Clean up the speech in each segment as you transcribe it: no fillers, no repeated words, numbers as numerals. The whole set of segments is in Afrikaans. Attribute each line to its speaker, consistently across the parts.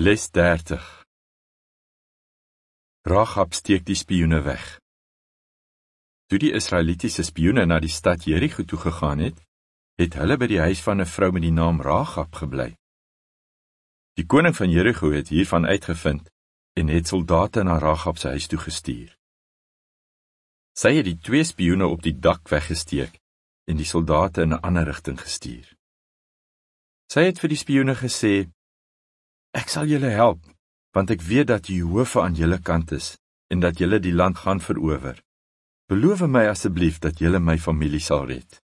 Speaker 1: Les 30. Rahab steek die spioene weg. Toe die Israelitiese spioene na die stad Jericho toe gegaan het, het hulle by die huis van 'n vrou met die naam Rahab gebly. Die koning van Jericho het hiervan uitgevind en het soldate na Rahab se huis toe gestuur. Sy het die 2 spioene op die dak weggesteek en die soldate in 'n ander rigting gestuur. Sy het vir die spioene gesê: "Ek sal julle help, want ek weet dat Jehova aan julle kant is en dat julle die land gaan verower. Beloof my asseblief dat julle my familie sal red."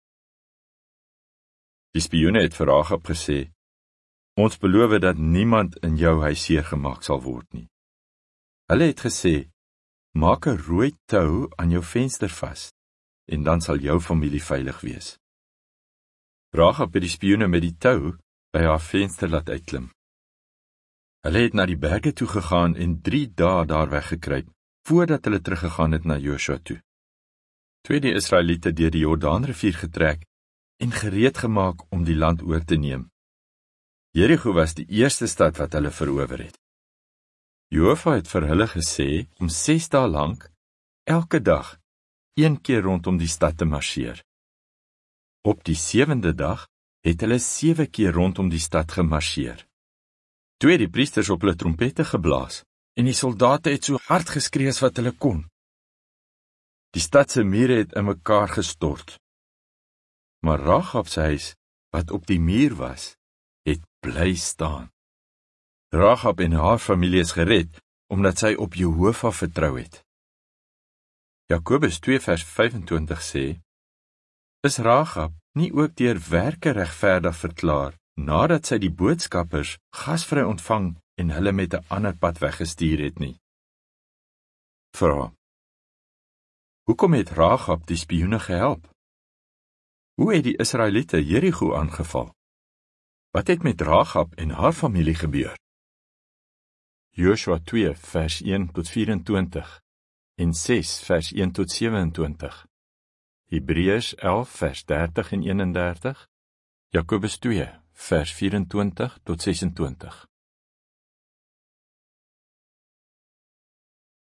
Speaker 1: Die spioene het vir Rahab gesê: "Ons beloof dat niemand in jou huis seer gemaak sal word nie." Hulle het gesê: "Maak 'n rooi tou aan jou venster vas en dan sal jou familie veilig wees." Rahab het die spioene met die tou by haar venster laat uitklim. Hulle het na die berge toe gegaan en 3 dae daar weggekruip, voordat hulle teruggegaan het na Joshua toe. Toe het die Israeliete deur die Jordaanrivier getrek en gereed gemaak om die land oor te neem. Jericho was die eerste stad wat hulle verower het. Jehova het vir hulle gesê om 6 dae lank, elke dag, 1 keer rondom die stad te marseer. Op die 7de dag het hulle 7 keer rondom die stad gemarseer. Toe het die priesters op hulle trompette geblaas en die soldate het so hard geskree as wat hulle kon. Die stad se mure het in mekaar gestort. Maar Rahab se huis, wat op die muur was, het bly staan. Rahab en haar familie is gered, omdat sy op Jehova vertrou het. Jakobus 2 vers 25 sê: "Is Rahab nie ook deur werke regverdig verklaar, nadat sy die boodskappers gasvry ontvang en hulle met 'n ander pad weggestuur het nie?" Vraag: Hoekom het Rahab die spioene gehelp? Hoe het die Israeliete Jericho aangeval? Wat het met Rahab en haar familie gebeur? Joshua 2 vers 1 tot 24 en 6 vers 1 tot 27. Hebreërs 11 vers 30 en 31. Jakobus 2 vers 24 tot 26.